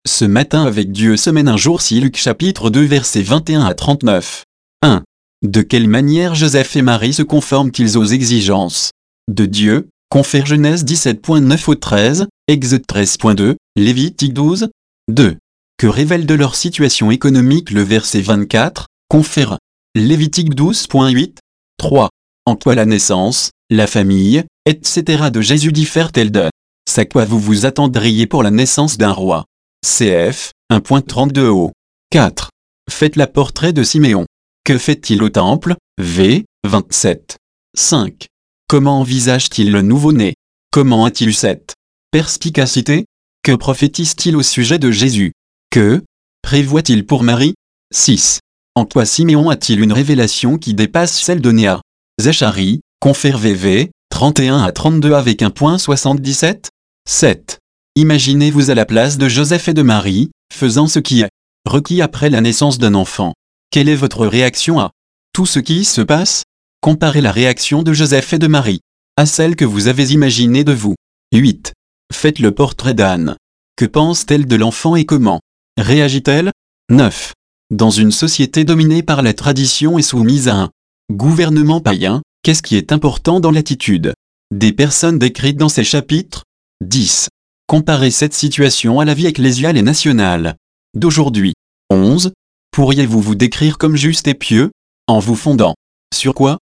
Ce matin avec Dieu semaine un jour si Luc chapitre 2 versets 21 à 39. 1. De quelle manière Joseph et Marie se conforment-ils aux exigences de Dieu? Confère Genèse 17.9 au 13, Exode 13.2, Lévitique 12. 2. Que révèle de leur situation économique le verset 24? Confère Lévitique 12.8. 3. En quoi la naissance, la famille, etc. de Jésus diffère-t-elle de ça quoi vous vous attendriez pour la naissance d'un roi? Cf. 1.32 au 4. Faites la portrait de Siméon. Que fait-il au temple? V. 27. 5. Comment envisage-t-il le nouveau-né? Comment a-t-il eu cette perspicacité? Que prophétise-t-il au sujet de Jésus? Que prévoit-il pour Marie? 6. En quoi Siméon a-t-il une révélation qui dépasse celle donnée à Zacharie? Confère VV 31 à 32 avec 1.77. 7. Imaginez-vous à la place de Joseph et de Marie, faisant ce qui est requis après la naissance d'un enfant. Quelle est votre réaction à tout ce qui se passe? Comparez la réaction de Joseph et de Marie à celle que vous avez imaginée de vous. 8. Faites le portrait d'Anne. Que pense-t-elle de l'enfant et comment réagit-elle? 9. Dans une société dominée par la tradition et soumise à un gouvernement païen, qu'est-ce qui est important dans l'attitude des personnes décrites dans ces chapitres? 10. Comparez cette situation à la vie ecclésiale et nationale d'aujourd'hui. 11. Pourriez-vous vous décrire comme juste et pieux? En vous fondant sur quoi?